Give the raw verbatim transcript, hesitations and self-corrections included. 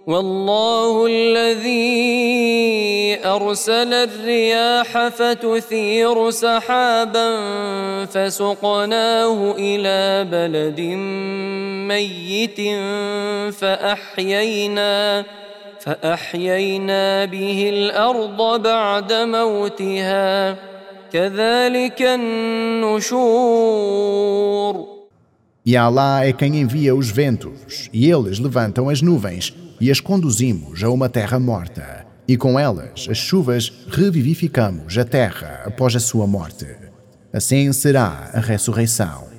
والله الذي أرسل الرياح فتثير سحابا فسقناه إلى بلد ميت فأحيينا فأحيينا به الأرض بعد موتها كذلك النشور. E Alá é quem envia os ventos, e eles levantam as nuvens, e as conduzimos a uma terra morta, e com elas, as chuvas, revivificamos a terra após a sua morte. Assim será a ressurreição.